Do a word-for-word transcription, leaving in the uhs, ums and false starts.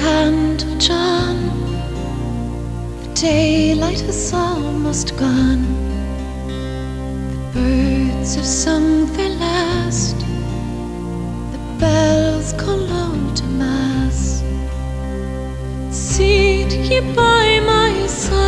Candle, John, the daylight is almost gone. The birds have sung their last, the bells call low to mass. Sit ye by my side,